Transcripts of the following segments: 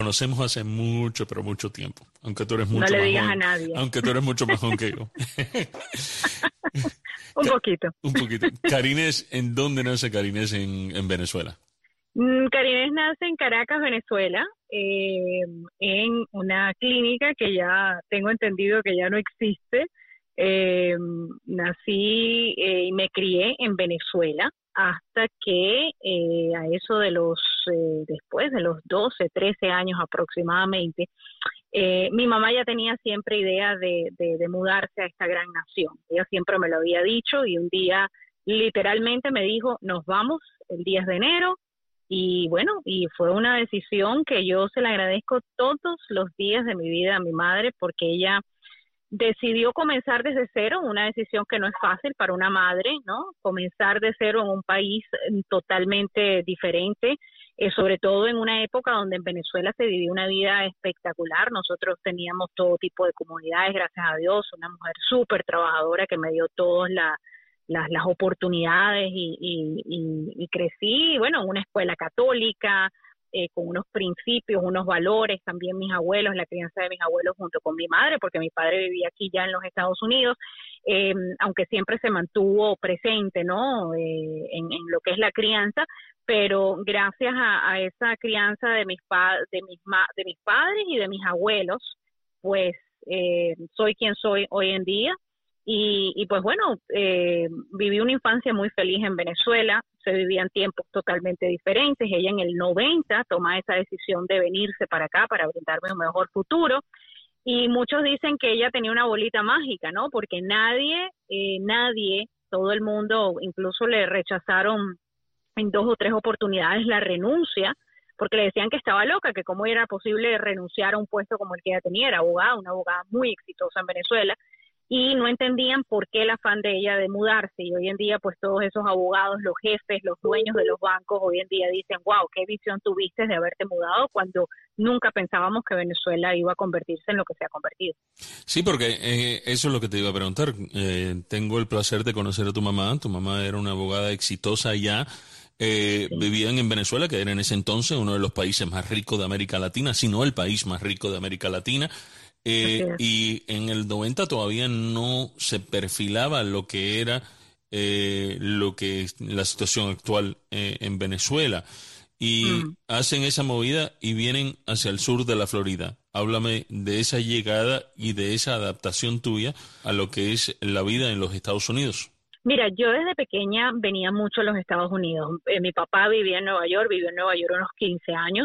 conocemos hace mucho, pero mucho tiempo, aunque tú eres No mucho le más digas a joven, nadie. aunque tú eres mucho más joven que yo. Un poquito. Un poquito. Karines, ¿en dónde nace Karines en Venezuela? Karines nace en Caracas, Venezuela, en una clínica que ya tengo entendido que ya no existe. Eh, Nací y me crié en Venezuela hasta que a eso de después de los 12, 13 años aproximadamente, mi mamá ya tenía siempre idea de mudarse a esta gran nación. Ella siempre me lo había dicho y un día literalmente me dijo, nos vamos el 10 de enero. Y bueno, y fue una decisión que yo se la agradezco todos los días de mi vida a mi madre, porque ella decidió comenzar desde cero, una decisión que no es fácil para una madre, ¿no? Comenzar de cero en un país totalmente diferente, sobre todo en una época donde en Venezuela se vivía una vida espectacular. Nosotros teníamos todo tipo de comunidades, gracias a Dios, una mujer súper trabajadora que me dio todas las oportunidades y crecí, bueno, en una escuela católica, con unos principios, unos valores, también mis abuelos, la crianza de mis abuelos junto con mi madre, porque mi padre vivía aquí ya en los Estados Unidos, aunque siempre se mantuvo presente, ¿no? En lo que es la crianza, pero gracias a esa crianza de mis padres y de mis abuelos, pues soy quien soy hoy en día. Y pues bueno, viví una infancia muy feliz en Venezuela, se vivían tiempos totalmente diferentes. Ella en el 90 toma esa decisión de venirse para acá para brindarme un mejor futuro. Y muchos dicen que ella tenía una bolita mágica, ¿no? Porque nadie, todo el mundo, incluso le rechazaron en 2 o 3 oportunidades la renuncia, porque le decían que estaba loca, que cómo era posible renunciar a un puesto como el que ella tenía, era abogada, una abogada muy exitosa en Venezuela, y no entendían por qué el afán de ella de mudarse. Y hoy en día, pues todos esos abogados, los jefes, los dueños de los bancos, hoy en día dicen, wow, qué visión tuviste de haberte mudado cuando nunca pensábamos que Venezuela iba a convertirse en lo que se ha convertido. Sí, porque eso es lo que te iba a preguntar. Tengo el placer de conocer a tu mamá. Tu mamá era una abogada exitosa ya. Sí, Vivían en Venezuela, que era en ese entonces uno de los países más ricos de América Latina, si no el país más rico de América Latina. así es. Y en el 90 todavía no se perfilaba lo que era lo que es la situación actual en Venezuela. Y Mm. hacen esa movida y vienen hacia el sur de la Florida. Háblame de esa llegada y de esa adaptación tuya a lo que es la vida en los Estados Unidos. Mira, yo desde pequeña venía mucho a los Estados Unidos. Mi papá vivía en Nueva York, vivió en Nueva York unos 15 años.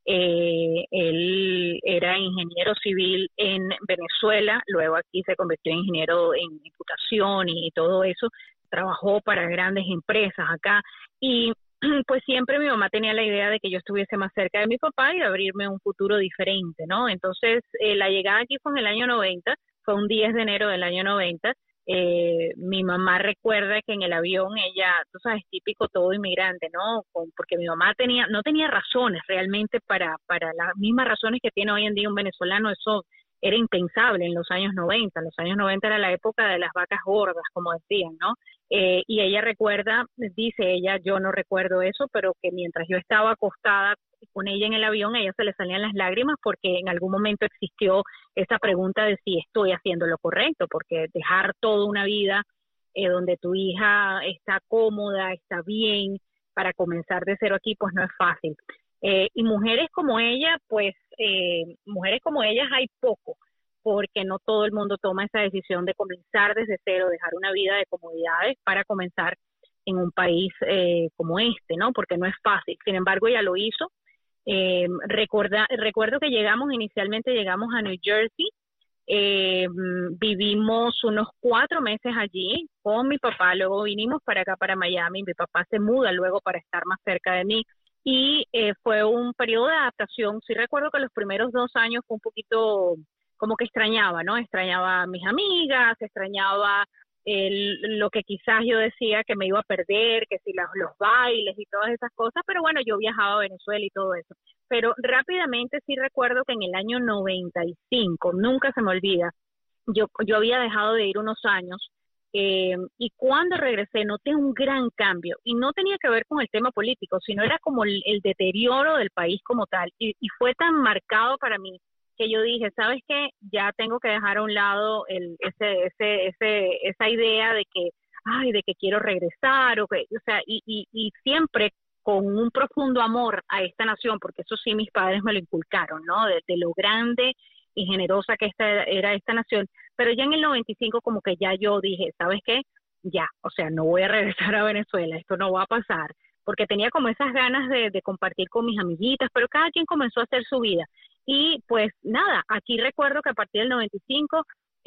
Él era ingeniero civil en Venezuela, luego aquí se convirtió en ingeniero en computación y todo eso. Trabajó para grandes empresas acá y pues siempre mi mamá tenía la idea de que yo estuviese más cerca de mi papá y de abrirme un futuro diferente, ¿no? Entonces, la llegada aquí fue en el año 90, fue un 10 de enero del año 90. Mi mamá recuerda que en el avión ella, tú sabes, típico todo inmigrante, ¿no? Porque mi mamá no tenía razones realmente para las mismas razones que tiene hoy en día un venezolano. Eso era impensable en los años 90. En los años 90 era la época de las vacas gordas, como decían, ¿no? Y ella recuerda, dice ella, yo no recuerdo eso, pero que mientras yo estaba acostada con ella en el avión, a ella se le salían las lágrimas porque en algún momento existió esa pregunta de si estoy haciendo lo correcto, porque dejar toda una vida donde tu hija está cómoda, está bien, para comenzar de cero aquí, pues no es fácil. Y mujeres como ella, pues mujeres como ellas hay poco, porque no todo el mundo toma esa decisión de comenzar desde cero, dejar una vida de comodidades para comenzar en un país como este, ¿no? Porque no es fácil. Sin embargo, ella lo hizo. Recuerdo que inicialmente llegamos a New Jersey, vivimos unos 4 meses allí con mi papá, luego vinimos para acá, para Miami. Mi papá se muda luego para estar más cerca de mí y fue un periodo de adaptación. Sí recuerdo que los primeros 2 años fue un poquito como que extrañaba, ¿no? Extrañaba a mis amigas, extrañaba lo que quizás yo decía que me iba a perder, que si los bailes y todas esas cosas, pero bueno, yo viajaba a Venezuela y todo eso. Pero rápidamente sí recuerdo que en el año 95, nunca se me olvida, yo había dejado de ir unos años Y cuando regresé noté un gran cambio, y no tenía que ver con el tema político, sino era como el deterioro del país como tal, y fue tan marcado para mí que yo dije, ¿sabes qué? Ya tengo que dejar a un lado esa idea de que, ay, de que quiero regresar, o sea, y siempre con un profundo amor a esta nación, porque eso sí mis padres me lo inculcaron, ¿no? De lo grande y generosa que era esta nación, pero ya en el 95 como que ya yo dije, ¿sabes qué? Ya, o sea, no voy a regresar a Venezuela, esto no va a pasar, porque tenía como esas ganas de compartir con mis amiguitas, pero cada quien comenzó a hacer su vida. Y pues nada, aquí recuerdo que a partir del 95,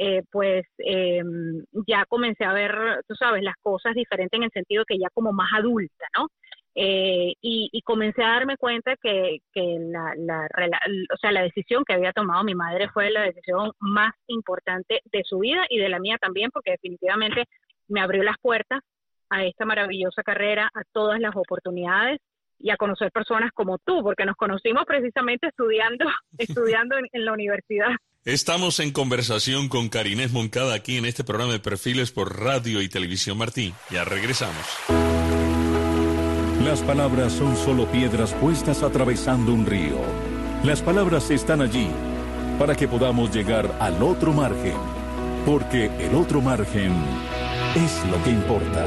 ya comencé a ver, tú sabes, las cosas diferentes en el sentido que ya como más adulta, ¿no? Y comencé a darme cuenta que o sea, la decisión que había tomado mi madre fue la decisión más importante de su vida y de la mía también, porque definitivamente me abrió las puertas a esta maravillosa carrera, a todas las oportunidades y a conocer personas como tú, porque nos conocimos precisamente estudiando en la universidad. Estamos en conversación con Karen Inés Moncada aquí en este programa de Perfiles por Radio y Televisión Martí. Ya regresamos. Las palabras son solo piedras puestas atravesando un río. Las palabras están allí para que podamos llegar al otro margen, porque el otro margen es lo que importa.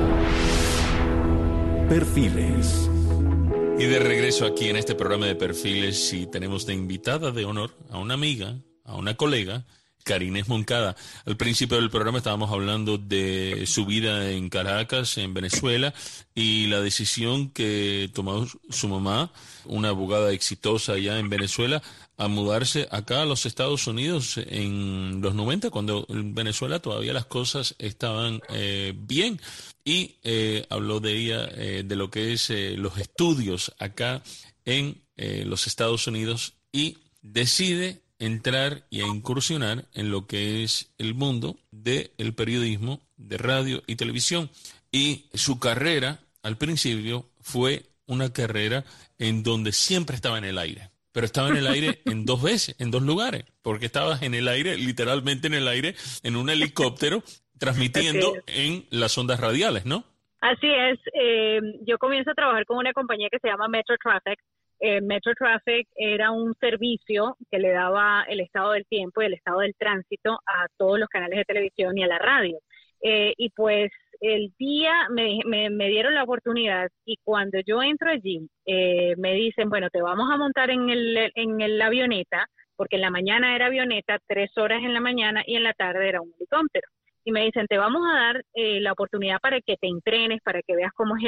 Perfiles. Y de regreso aquí en este programa de Perfiles, y tenemos de invitada de honor a una amiga, a una colega, Karen Inés Moncada. Al principio del programa estábamos hablando de su vida en Caracas, en Venezuela, y la decisión que tomó su mamá, una abogada exitosa allá en Venezuela, a mudarse acá a los Estados Unidos en los 90, cuando en Venezuela todavía las cosas estaban bien. Y habló de ella, de lo que es los estudios acá en los Estados Unidos, y decide entrar y a incursionar en lo que es el mundo del periodismo, de radio y televisión. Y su carrera, al principio, fue una carrera en donde siempre estaba en el aire. Pero estaba en el aire en dos veces, en dos lugares, porque estabas en el aire, literalmente en el aire, en un helicóptero, transmitiendo en las ondas radiales, ¿no? Así es. Yo comienzo a trabajar con una compañía que se llama Metro Traffic. Metro Traffic era un servicio que le daba el estado del tiempo y el estado del tránsito a todos los canales de televisión y a la radio. Y pues el día me dieron la oportunidad, y cuando yo entro allí, me dicen, bueno, te vamos a montar en la avioneta, porque en la mañana era avioneta, 3 horas en la mañana, y en la tarde era un helicóptero. Y me dicen, te vamos a dar la oportunidad para que te entrenes, para que veas cómo es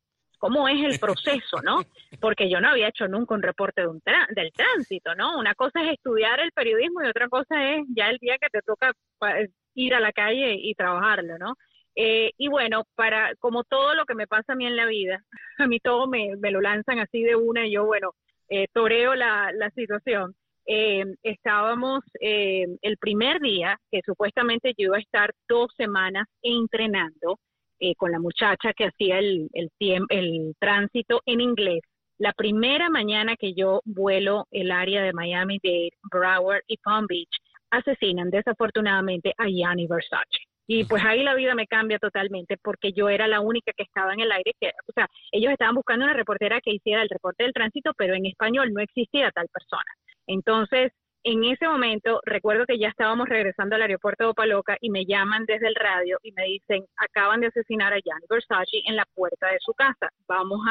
el proceso, ¿no? Porque yo no había hecho nunca un reporte del tránsito, ¿no? Una cosa es estudiar el periodismo y otra cosa es ya el día que te toca ir a la calle y trabajarlo, ¿no? Y bueno, como todo lo que me pasa a mí en la vida, a mí todo me lo lanzan así de una, y yo, bueno, toreo la situación. Estábamos el primer día, que supuestamente yo iba a estar 2 semanas entrenando con la muchacha que hacía el tránsito en inglés. La primera mañana que yo vuelo el área de Miami-Dade, Broward y Palm Beach, asesinan desafortunadamente a Gianni Versace. Y pues ahí la vida me cambia totalmente, porque yo era la única que estaba en el aire, o sea, ellos estaban buscando una reportera que hiciera el reporte del tránsito, pero en español no existía tal persona. Entonces, en ese momento, recuerdo que ya estábamos regresando al aeropuerto de Opa-locka y me llaman desde el radio y me dicen, acaban de asesinar a Gianni Versace en la puerta de su casa, vamos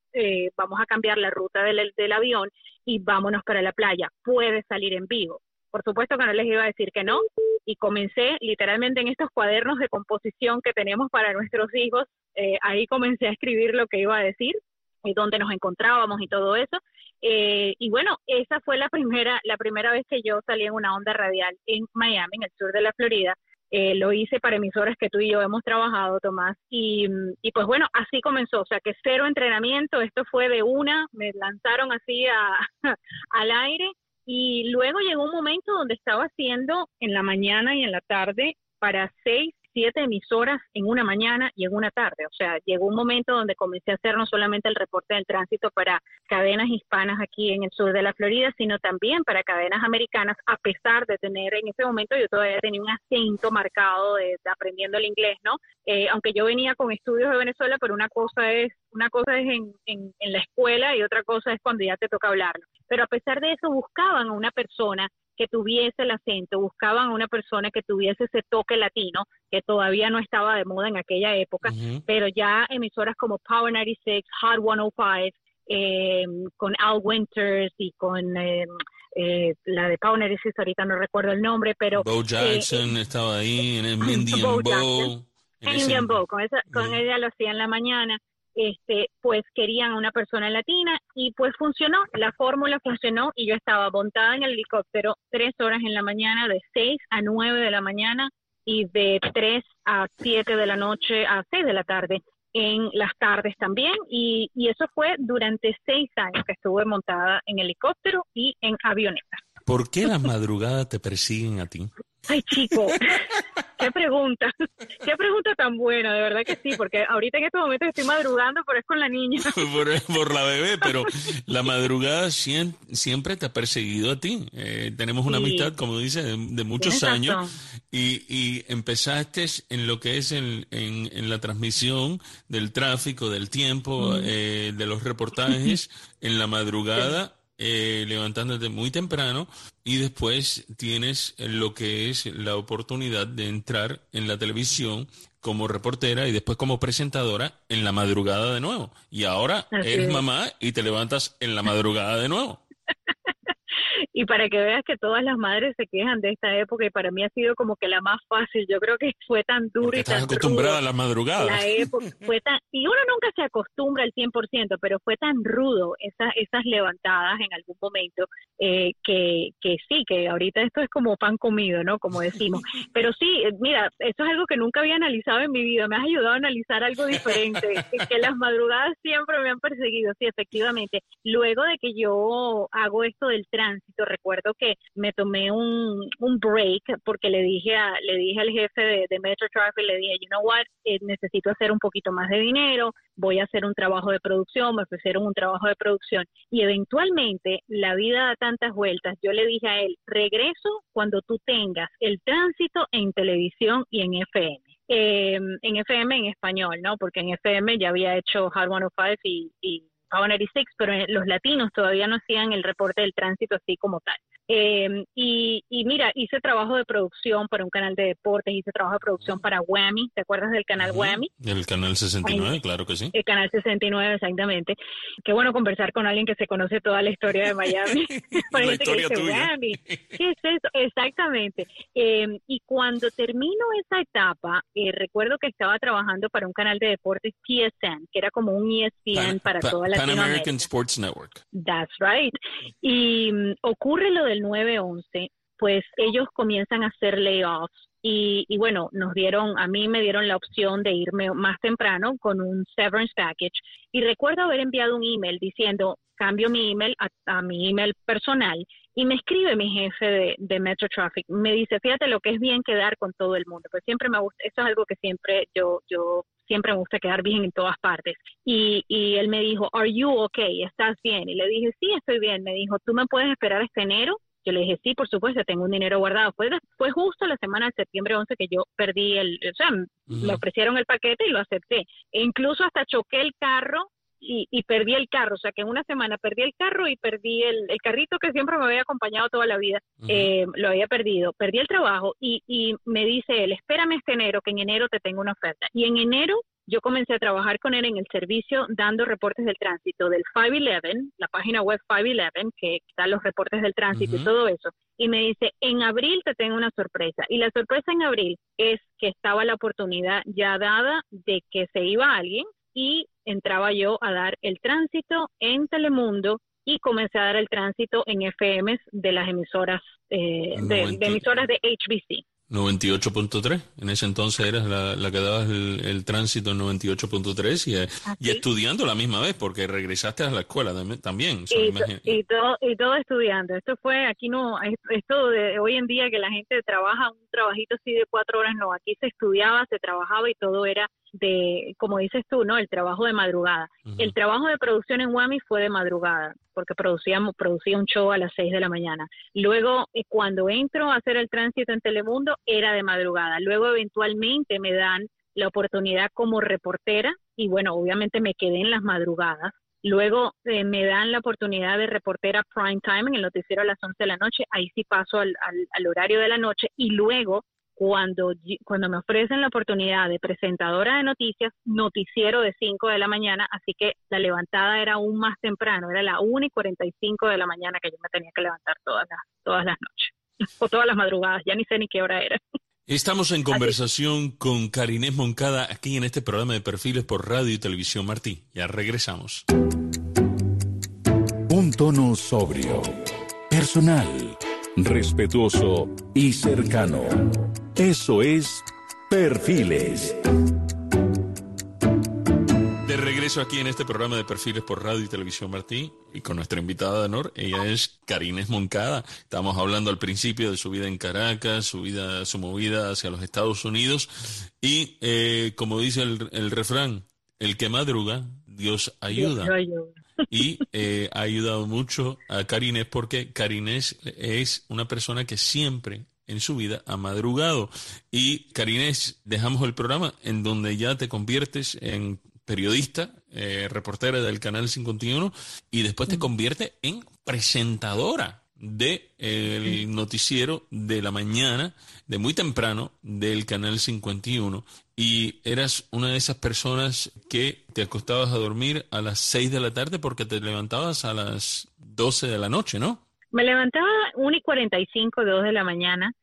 a cambiar la ruta del avión y vámonos para la playa, puedes salir en vivo. Por supuesto que no les iba a decir que no, y comencé literalmente en estos cuadernos de composición que tenemos para nuestros hijos, ahí comencé a escribir lo que iba a decir, y dónde nos encontrábamos y todo eso. Y bueno, esa fue la primera vez que yo salí en una onda radial en Miami, en el sur de la Florida. Lo hice para emisoras que tú y yo hemos trabajado, Tomás, y pues bueno, así comenzó, o sea que 0 entrenamiento, esto fue de una, me lanzaron así al aire, y luego llegó un momento donde estaba haciendo en la mañana y en la tarde para 6 7 emisoras en una mañana y en una tarde. O sea, llegó un momento donde comencé a hacer no solamente el reporte del tránsito para cadenas hispanas aquí en el sur de la Florida, sino también para cadenas americanas, a pesar de tener en ese momento, yo todavía tenía un acento marcado de aprendiendo el inglés, ¿no? Aunque yo venía con estudios de Venezuela, pero una cosa es en la escuela y otra cosa es cuando ya te toca hablarlo. Pero a pesar de eso buscaban a una persona que tuviese el acento, buscaban a una persona que tuviese ese toque latino, que todavía no estaba de moda en aquella época, pero ya emisoras como Power 96, Hot 105, con Al Winters y con la de Power 96, ahorita no recuerdo el nombre, pero... Bo Jackson estaba ahí, en el Indian Bo. Indian Bo, con ella lo hacía en la mañana. Pues querían a una persona latina y pues funcionó, la fórmula funcionó y yo estaba montada en el helicóptero 3 horas en la mañana, de 6 a 9 de la mañana y de 3 a 7 de la noche a 6 de la tarde en las tardes también, y eso fue durante 6 años que estuve montada en helicóptero y en avioneta. ¿Por qué las madrugadas te persiguen a ti? Ay, chico, qué pregunta tan buena, de verdad que sí, porque ahorita en estos momentos estoy madrugando, pero es con la niña. por la bebé, pero la madrugada siempre te ha perseguido a ti. Tenemos una amistad, como dice, de muchos años, y empezaste en lo que es en la transmisión del tráfico, del tiempo, de los reportajes, en la madrugada. Levantándote muy temprano, y después tienes lo que es la oportunidad de entrar en la televisión como reportera y después como presentadora en la madrugada de nuevo. Y ahora eres mamá y te levantas en la madrugada de nuevo. Y para que veas que todas las madres se quejan de esta época, y para mí ha sido como que la más fácil. Yo creo que fue tan duro. Porque y tan estás acostumbrada a las madrugadas. La época y uno nunca se acostumbra al 100%, pero fue tan rudo esas levantadas en algún momento, que sí, que ahorita esto es como pan comido, ¿no? Como decimos. Pero sí, mira, eso es algo que nunca había analizado en mi vida. Me has ayudado a analizar algo diferente, que las madrugadas siempre me han perseguido. Sí, efectivamente. Luego de que yo hago esto del tránsito, recuerdo que me tomé un break porque le dije al jefe de Metro Traffic, le dije, you know what, necesito hacer un poquito más de dinero, voy a hacer un trabajo de producción, me ofrecieron un trabajo de producción, y eventualmente la vida da tantas vueltas. Yo le dije a él, regreso cuando tú tengas el tránsito en televisión y en FM. En FM en español, ¿no? Porque en FM ya había hecho Hot 105 y Power 96, pero los latinos todavía no hacían el reporte del tránsito así como tal. Y mira, hice trabajo de producción para un canal de deportes, hice trabajo de producción para Whammy. ¿Te acuerdas del canal Whammy? El canal 69, claro que sí. El canal 69, exactamente. Qué bueno conversar con alguien que se conoce toda la historia de Miami. La historia tuya. Whammy, ¿qué es eso? Exactamente. Y cuando termino esa etapa, recuerdo que estaba trabajando para un canal de deportes, PSN, que era como un ESPN para toda Latinoamérica. Pan American Sports Network. That's right. Y ocurre lo del 9/11, pues ellos comienzan a hacer layoffs y bueno, a mí me dieron la opción de irme más temprano con un severance package, y recuerdo haber enviado un email diciendo, cambio mi email a mi email personal, y me escribe mi jefe de Metro Traffic, me dice, fíjate lo que es bien quedar con todo el mundo, pues siempre me gusta, eso es algo que siempre yo siempre me gusta quedar bien en todas partes, y él me dijo, are you okay? ¿Estás bien? Y le dije, sí, estoy bien. Me dijo, ¿tú me puedes esperar hasta enero? Yo le dije, sí, por supuesto, tengo un dinero guardado. Fue justo la semana de septiembre 11 que yo perdí me ofrecieron el paquete y lo acepté. E incluso hasta choqué el carro y perdí el carro. O sea, que en una semana perdí el carro y perdí el carrito que siempre me había acompañado toda la vida. Lo había perdido. Perdí el trabajo y me dice él, espérame hasta enero, que en enero te tengo una oferta. Y en enero yo comencé a trabajar con él en el servicio dando reportes del tránsito del 511, la página web 511, que da los reportes del tránsito y todo eso. Y me dice, en abril te tengo una sorpresa. Y la sorpresa en abril es que estaba la oportunidad ya dada de que se iba alguien y entraba yo a dar el tránsito en Telemundo, y comencé a dar el tránsito en FMs de las emisoras, de emisoras de HBC. 98.3. En ese entonces eras la que dabas el tránsito en 98.3 y estudiando la misma vez, porque regresaste a la escuela también. Y todo estudiando. Esto fue, aquí no, esto de hoy en día que la gente trabaja un trabajito así de 4 horas, no, aquí se estudiaba, se trabajaba y todo era de, como dices tú, ¿no? El trabajo de madrugada. Uh-huh. El trabajo de producción en WAMI fue de madrugada, porque producía un show a las 6 de la mañana. Luego, cuando entro a hacer el tránsito en Telemundo, era de madrugada. Luego, eventualmente, me dan la oportunidad como reportera, y bueno, obviamente me quedé en las madrugadas. Luego me dan la oportunidad de reportera prime time en el noticiero a las 11 de la noche. Ahí sí paso al horario de la noche. Y luego, cuando me ofrecen la oportunidad de presentadora de noticias, noticiero de 5 de la mañana, así que la levantada era aún más temprano, era la 1:45 de la mañana que yo me tenía que levantar todas las noches, o todas las madrugadas, ya ni sé ni qué hora era. Estamos en conversación con Karinés Moncada aquí en este programa de Perfiles por Radio y Televisión Martí. Ya regresamos. Un tono sobrio, personal, respetuoso y cercano. Eso es Perfiles. De regreso aquí en este programa de Perfiles por Radio y Televisión Martí y con nuestra invitada de honor, ella es Karinés Moncada. Estábamos hablando al principio de su vida en Caracas, su movida hacia los Estados Unidos y como dice el refrán, el que madruga, Dios ayuda. Y ha ayudado mucho a Karinés porque Karinés es una persona que siempre en su vida ha madrugado. Y Karinés, dejamos el programa en donde ya te conviertes en periodista, reportera del Canal 51 y después te convierte en presentadora del noticiero de la mañana, de muy temprano, del Canal 51. Y eras una de esas personas que te acostabas a dormir a las 6 de la tarde porque te levantabas a las 12 de la noche, ¿no? Me levantaba 1:45, 2 de la mañana,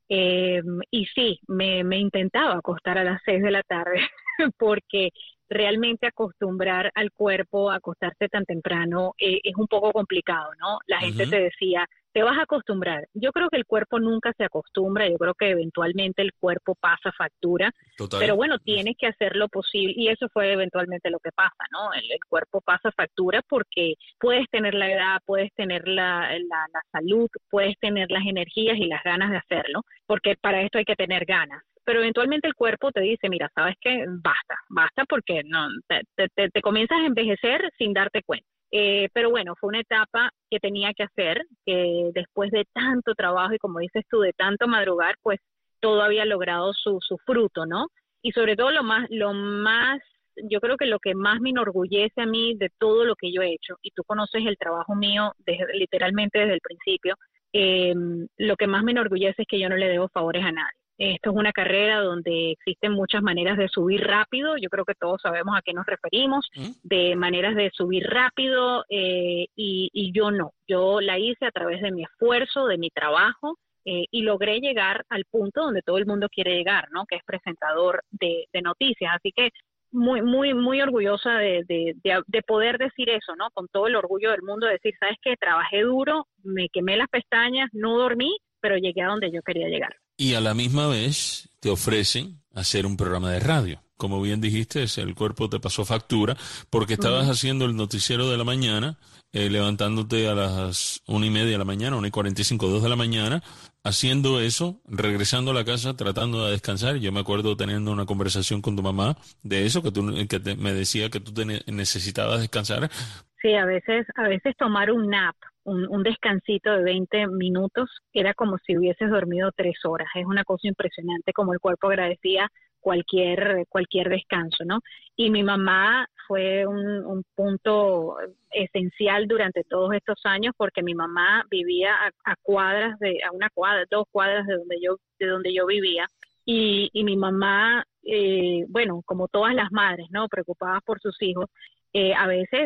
y sí, me intentaba acostar a las 6 de la tarde porque realmente acostumbrar al cuerpo a acostarse tan temprano es un poco complicado, ¿no? La gente te decía, te vas a acostumbrar. Yo creo que el cuerpo nunca se acostumbra, yo creo que eventualmente el cuerpo pasa factura. Total. Pero bueno, tienes que hacer lo posible y eso fue eventualmente lo que pasa, ¿no? El cuerpo pasa factura porque puedes tener la edad, puedes tener la salud, puedes tener las energías y las ganas de hacerlo, porque para esto hay que tener ganas. Pero eventualmente el cuerpo te dice, mira, ¿sabes qué? Basta porque no te comienzas a envejecer sin darte cuenta. Pero bueno, fue una etapa que tenía que hacer, que después de tanto trabajo y como dices tú, de tanto madrugar, pues todo había logrado su fruto, ¿no? Y sobre todo lo más, yo creo que lo que más me enorgullece a mí de todo lo que yo he hecho, y tú conoces el trabajo mío literalmente desde el principio, lo que más me enorgullece es que yo no le debo favores a nadie. Esto es una carrera donde existen muchas maneras de subir rápido, yo creo que todos sabemos a qué nos referimos, de maneras de subir rápido, y yo no, yo la hice a través de mi esfuerzo, de mi trabajo, y logré llegar al punto donde todo el mundo quiere llegar, ¿no? Que es presentador de noticias, así que muy, muy, muy orgullosa de poder decir eso, ¿no? Con todo el orgullo del mundo, decir, ¿sabes qué? Trabajé duro, me quemé las pestañas, no dormí, pero llegué a donde yo quería llegar. Y a la misma vez te ofrecen hacer un programa de radio. Como bien dijiste, el cuerpo te pasó factura porque estabas haciendo el noticiero de la mañana, levantándote a las 1:30 de la mañana, 1:45, 2 de la mañana, haciendo eso, regresando a la casa, tratando de descansar. Yo me acuerdo teniendo una conversación con tu mamá de eso, me decía que tú necesitabas descansar. Sí, a veces tomar un nap, un descansito de 20 minutos, era como si hubieses dormido 3 horas. Es una cosa impresionante como el cuerpo agradecía cualquier descanso, ¿no? Y mi mamá fue un punto esencial durante todos estos años porque mi mamá vivía a 2 cuadras de donde yo vivía. Y mi mamá, bueno, como todas las madres, ¿no? Preocupadas por sus hijos, a veces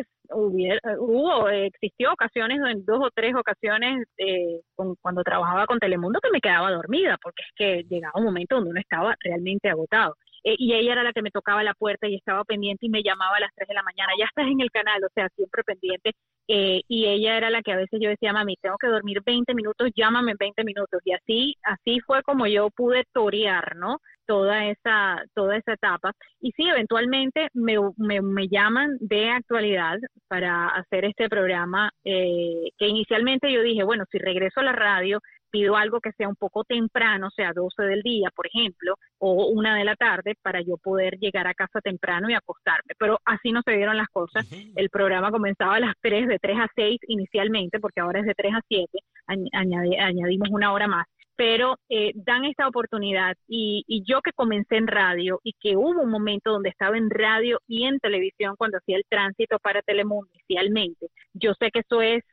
existió ocasiones, en 2 o 3 ocasiones cuando trabajaba con Telemundo que me quedaba dormida porque es que llegaba un momento donde uno estaba realmente agotado. Y ella era la que me tocaba la puerta y estaba pendiente y me llamaba a las 3 de la mañana, ya estás en el canal, o sea, siempre pendiente. y ella era la que a veces yo decía, mami, tengo que dormir 20 minutos, llámame en 20 minutos, y así fue como yo pude torear, ¿no? Toda esa etapa. Y sí, eventualmente me llaman de actualidad para hacer este programa, que inicialmente yo dije, bueno, si regreso a la radio, pido algo que sea un poco temprano, o sea, 12 del día, por ejemplo, o 1 de la tarde, para yo poder llegar a casa temprano y acostarme. Pero así no se dieron las cosas. El programa comenzaba a las 3, de 3 a 6 inicialmente, porque ahora es de 3 a 7, añadimos 1 hora más. Pero dan esta oportunidad y yo que comencé en radio y que hubo un momento donde estaba en radio y en televisión cuando hacía el tránsito para Telemundo inicialmente, yo sé que eso es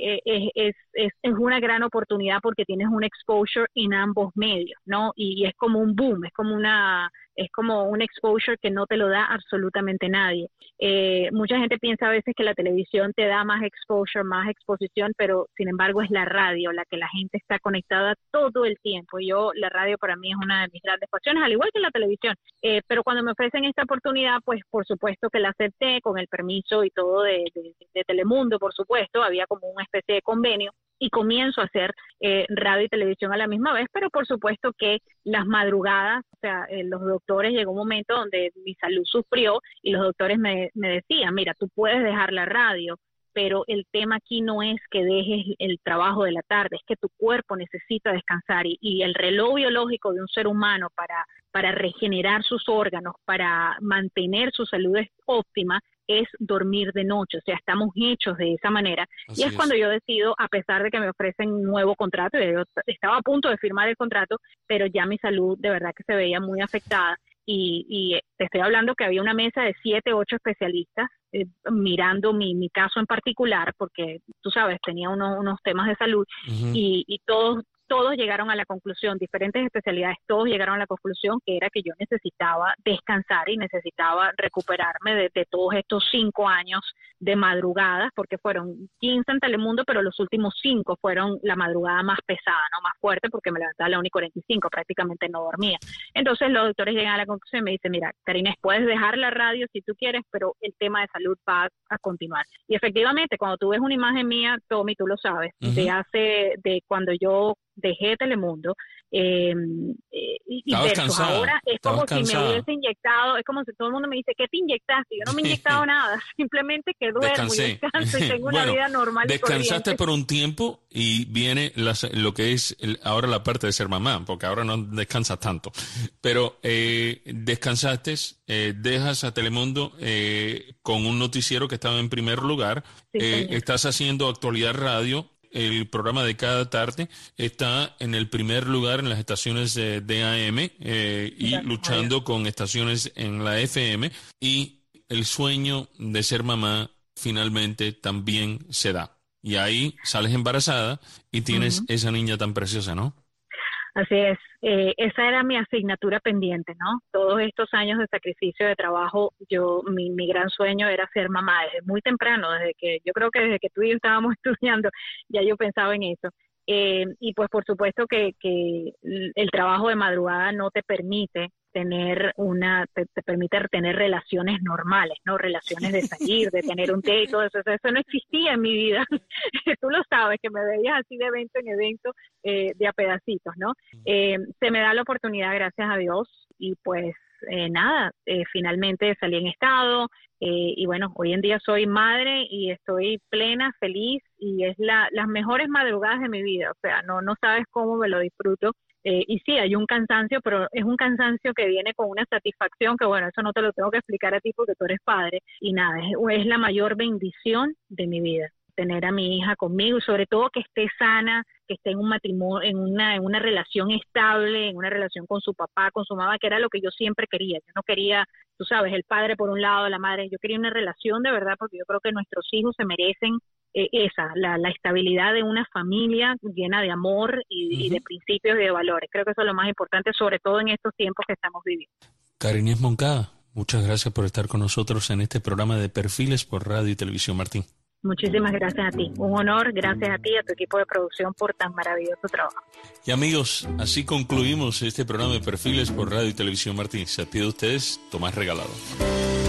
una gran oportunidad porque tienes un exposure en ambos medios, ¿no? Y es como un boom, es como un exposure que no te lo da absolutamente nadie. Mucha gente piensa a veces que la televisión te da más exposure, más exposición, pero sin embargo es la radio la que la gente está conectada todo el tiempo. La radio para mí es una de mis grandes pasiones, al igual que la televisión. Pero cuando me ofrecen esta oportunidad, pues por supuesto que la acepté con el permiso y todo de Telemundo, por supuesto, había como una especie de convenio. Y comienzo a hacer radio y televisión a la misma vez, pero por supuesto que las madrugadas, o sea, los doctores, llegó un momento donde mi salud sufrió y los doctores me decían, mira, tú puedes dejar la radio, pero el tema aquí no es que dejes el trabajo de la tarde, es que tu cuerpo necesita descansar y el reloj biológico de un ser humano para regenerar sus órganos, para mantener su salud óptima, es dormir de noche, o sea, estamos hechos de esa manera. Así y es cuando yo decido, a pesar de que me ofrecen un nuevo contrato, yo estaba a punto de firmar el contrato, pero ya mi salud de verdad que se veía muy afectada y te estoy hablando que había una mesa de 7, 8 especialistas mirando mi caso en particular, porque tú sabes, tenía unos temas de salud y todos llegaron a la conclusión, diferentes especialidades, todos llegaron a la conclusión que era que yo necesitaba descansar y necesitaba recuperarme de todos estos 5 años de madrugadas, porque fueron 15 en Telemundo, pero los últimos 5 fueron la madrugada más pesada, no más fuerte, porque me levantaba a la 1:45, prácticamente no dormía. Entonces los doctores llegan a la conclusión y me dicen, mira, Karina, puedes dejar la radio si tú quieres, pero el tema de salud va a continuar. Y efectivamente, cuando tú ves una imagen mía, Tommy, tú lo sabes, de cuando yo dejé Telemundo, y versus ahora es como si me hubiese inyectado, es como si todo el mundo me dice, ¿qué te inyectaste? Yo no me he inyectado nada, simplemente que duermo y descanso y tengo una vida normal. Descansaste por un tiempo y viene lo que es ahora la parte de ser mamá, porque ahora no descansas tanto, pero descansaste, dejas a Telemundo con un noticiero que estaba en primer lugar, estás haciendo Actualidad Radio. El programa de cada tarde está en el primer lugar en las estaciones de AM y luchando con estaciones en la FM, y el sueño de ser mamá finalmente también se da. Y ahí sales embarazada y tienes esa niña tan preciosa, ¿no? Así es, esa era mi asignatura pendiente, ¿no? Todos estos años de sacrificio, de trabajo, mi gran sueño era ser mamá desde muy temprano, yo creo que desde que tú y yo estábamos estudiando, ya yo pensaba en eso. Y pues por supuesto que el trabajo de madrugada no te permite te permite tener relaciones normales, ¿no? Relaciones de salir, de tener un date y todo eso. Eso no existía en mi vida. Tú lo sabes, que me veías así de evento en evento, de a pedacitos, ¿no? Se me da la oportunidad, gracias a Dios, y pues finalmente salí en estado, y bueno, hoy en día soy madre y estoy plena, feliz, y es las mejores madrugadas de mi vida. O sea, no sabes cómo me lo disfruto. Y sí, hay un cansancio, pero es un cansancio que viene con una satisfacción que, bueno, eso no te lo tengo que explicar a ti porque tú eres padre. Y nada, es la mayor bendición de mi vida, tener a mi hija conmigo, y sobre todo que esté sana, que esté en un matrimonio, en una relación estable, en una relación con su papá, con su mamá, que era lo que yo siempre quería. Yo no quería, tú sabes, el padre por un lado, la madre. Yo quería una relación de verdad, porque yo creo que nuestros hijos se merecen la estabilidad de una familia llena de amor y de principios y de valores. Creo que eso es lo más importante, sobre todo en estos tiempos que estamos viviendo. Karina Moncada, muchas gracias por estar con nosotros en este programa de Perfiles por Radio y Televisión Martín. Muchísimas gracias a ti. Un honor, gracias a ti y a tu equipo de producción por tan maravilloso trabajo. Y amigos, así concluimos este programa de Perfiles por Radio y Televisión Martín. Se despide de ustedes, Tomás Regalado.